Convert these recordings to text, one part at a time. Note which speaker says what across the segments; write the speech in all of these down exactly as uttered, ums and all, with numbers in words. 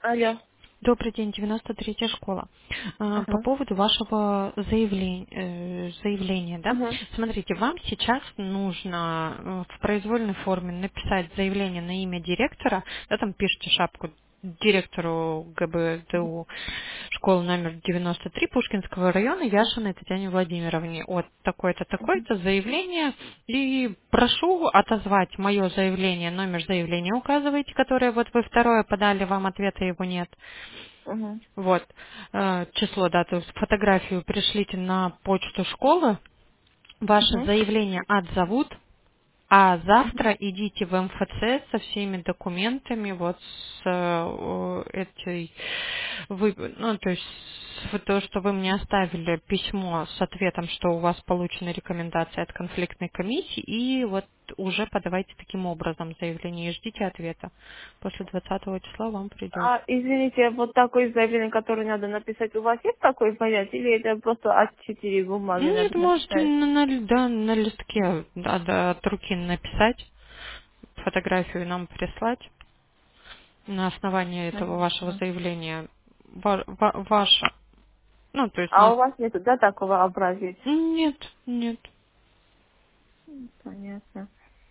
Speaker 1: Алло.
Speaker 2: Добрый день, девяносто третья школа. А, По
Speaker 1: Ага.
Speaker 2: поводу вашего заявления, э, заявления, да,
Speaker 1: Ага.
Speaker 2: смотрите, вам сейчас нужно э, в произвольной форме написать заявление на имя директора, да, там пишите шапку директору ГБДУ школы номер девяносто три Пушкинского района Яшиной Татьяне Владимировне от такой-то, такой-то заявление, и прошу отозвать мое заявление, номер заявления указываете, которое вот вы второе подали, вам ответа его нет.
Speaker 1: Ага.
Speaker 2: Вот, э, число, дату, фотографию пришлите на почту школы, ваше
Speaker 1: Ага.
Speaker 2: заявление отзовут, а завтра идите в МФЦ со всеми документами, вот с э, этой, вы, ну, то есть с- то, что вы мне оставили письмо с ответом, что у вас получена рекомендация от конфликтной комиссии, и вот уже подавайте таким образом заявление и ждите ответа. После двадцатого числа вам придет.
Speaker 1: А, извините, вот такое заявление, которое надо написать, у вас есть такое понятие, или это просто а четыре бумаги
Speaker 2: Нет,
Speaker 1: надо
Speaker 2: можете
Speaker 1: написать?
Speaker 2: на, на- да, на листке да, да, от руки написать, фотографию нам прислать на основании этого вашего
Speaker 1: Понятно.
Speaker 2: заявления. Ва- ва- ваше. Ну, то есть
Speaker 1: А
Speaker 2: нас...
Speaker 1: у вас нет, да, такого образить?
Speaker 2: Нет, нет.
Speaker 1: Понятно.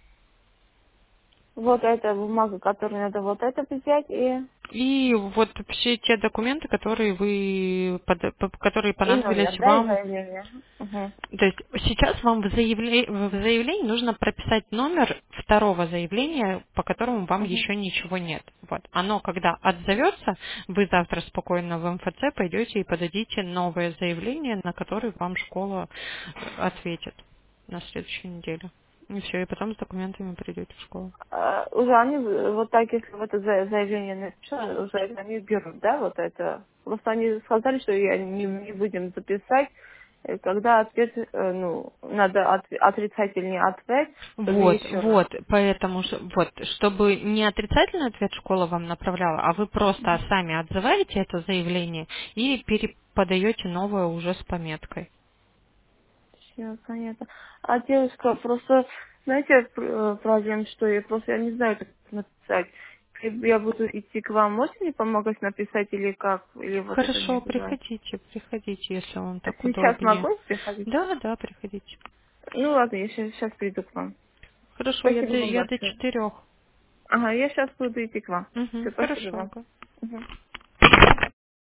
Speaker 1: Вот эта бумага, которую надо вот это взять, и,
Speaker 2: И вот все те документы, которые вы, под- по- которые
Speaker 1: и номер,
Speaker 2: понадобились
Speaker 1: да, и
Speaker 2: вам.
Speaker 1: заявление. Угу.
Speaker 2: То есть сейчас вам в, заявле- в заявлении нужно прописать номер второго заявления, по которому вам
Speaker 1: Угу.
Speaker 2: еще ничего нет. Вот. Оно, когда отзовется, вы завтра спокойно в МФЦ пойдете и подадите новое заявление, на которое вам школа э, ответит на следующей неделе. И все, и потом с документами придете в школу.
Speaker 1: А, уже они э, вот так, если вот это за- заявление написали, уже они берут, да, вот это. Просто они сказали, что я не, не будем записать, э, когда ответ, э, ну, надо от- отрицательный ответ, чтобы
Speaker 2: Вот,
Speaker 1: еще раз.
Speaker 2: вот, поэтому, ж- вот, чтобы не отрицательный ответ школа вам направляла, а вы просто сами отзываете это заявление и переподаете новое уже с пометкой.
Speaker 1: Все, понятно. А девушка, просто, знаете, пр- э, проблема, что я просто, я не знаю, как написать. Если я буду идти к вам, можете мне помогать написать или как? Или вот это не
Speaker 2: Хорошо,
Speaker 1: бывает?
Speaker 2: приходите, приходите, если вам
Speaker 1: А
Speaker 2: так
Speaker 1: сейчас
Speaker 2: удобнее.
Speaker 1: могу приходить?
Speaker 2: Да, да, приходите.
Speaker 1: Ну ладно, я сейчас, приду к вам.
Speaker 2: Хорошо, я
Speaker 1: Спасибо
Speaker 2: до,
Speaker 1: вам
Speaker 2: я до
Speaker 1: большое.
Speaker 2: четырех.
Speaker 1: Ага, я сейчас буду идти к вам.
Speaker 2: Угу,
Speaker 1: Все, спасибо
Speaker 2: хорошо,
Speaker 1: вам.
Speaker 2: ага.
Speaker 1: Мгм.